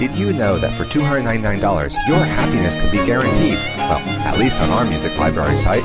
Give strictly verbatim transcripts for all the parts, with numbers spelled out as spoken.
Did you know that for two hundred ninety-nine dollars, your happiness can be guaranteed? Well, at least on our music library site.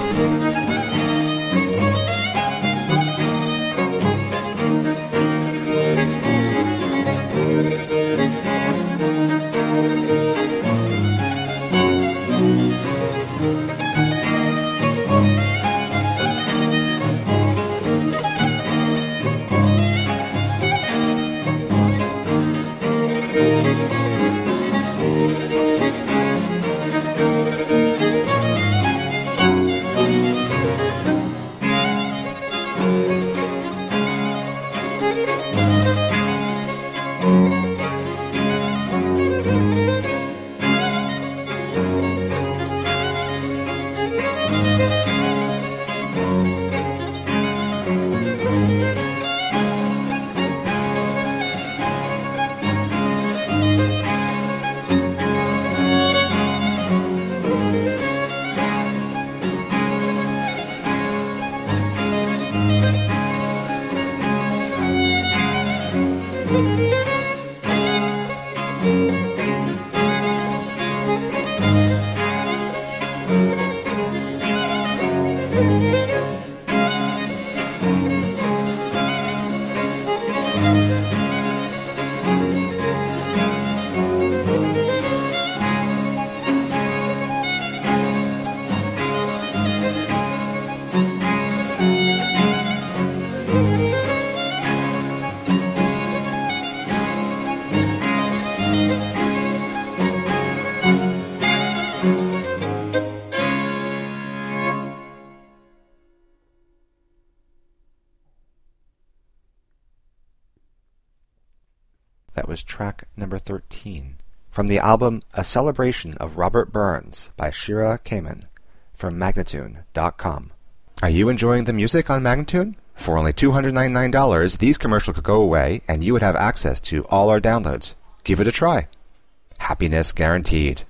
That was track number thirteen, from the album A Celebration of Robert Burns by Shira Kamen, from Magnatune dot com. Are you enjoying the music on Magnatune? For only two hundred ninety-nine dollars, these commercials could go away, and you would have access to all our downloads. Give it a try. Happiness guaranteed.